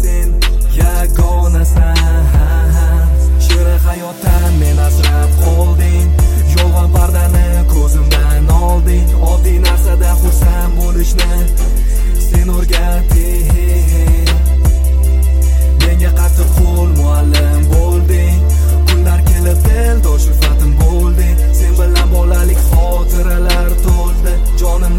sen yagonasan. Shirin hayotdan men asrab qolding, yolg'on pardani ko'zimdan olding. Oddiy narsada xursand bo'lishni sen o'rgatding. Menga qattiq qo'l muallim bo'lding, kunlar kelib dildosh ulfatim bo'lding. Sen bilan bolalik xotiralar to'ldi. Jonim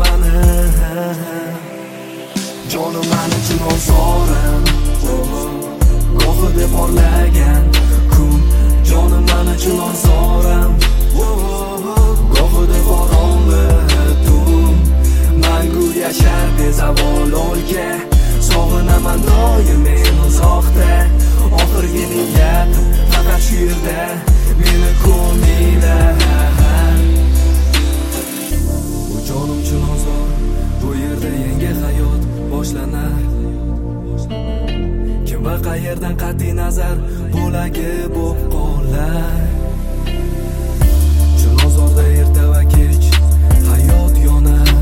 mani chilonzorim, gohida porlagan kun. Jonim mani chilonzorim, gohida qorong'i tun. Mangu yashar bezavol o'lka, sog'inaman doim men uzoqda. Oxirgi niyatim faqat shu yerda meni ko'minglar. Bu jonim chilonzor, bu yerda yangi hayot boshlanar. Kim va qayerdan qat'iy nazar bo'lagi bo'lib qolar. Chilonzorda erta va kech hayot yonar.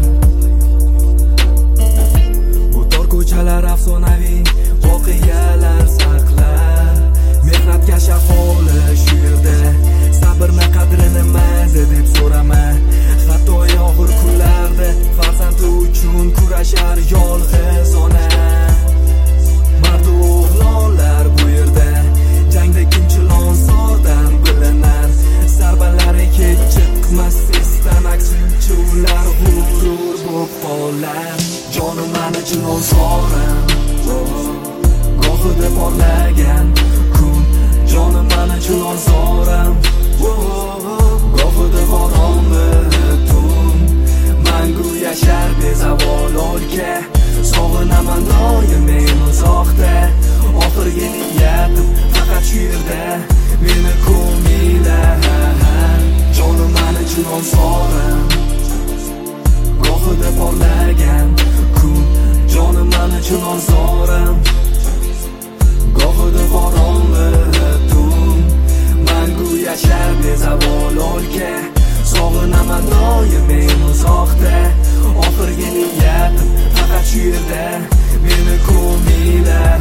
Bu tor ko'chalar afsonaviy voqealar saqlar. Mehnatkash aholi shu yerda, sabrni qadri nimada deb so'rama. Hatto og'ir kunlarda farzandi uchun kurashar yolg'iz ona. Mardu o'g'lonlar bu yerda, jangda kim Chilonzordan bilinar. Zarbalari kech chiqmas esdan, aksincha ular g'urur bo'lib qolar. Jonim mani Chilonzorim, gohida porlagan kun. Jonim mani Chilonzorim, gohida qorong'i tun. Mangu yashar bezavol o'lka, sog'inaman doim men uzoqda. Oxirgi niyatim faqat shu yerda meni ko'minglar. Jonim mani Chilonzorim, gohida porlagan kun. Jonim mani Chilonzorim, gohida qorong'i tun. Mangu yashar bezavol o'lka, sog'inaman doim men uzoqda. Oxirgi niyatim faqat shu yerda meni ko'minglar.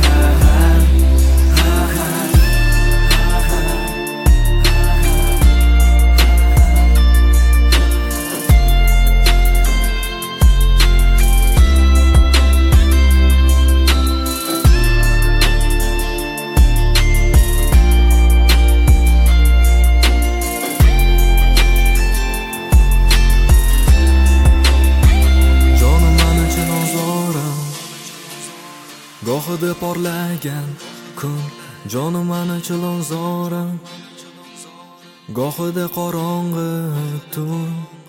Gohida porlagan kun. Jonim mani Chilonzorim, gohida qorong'i tun.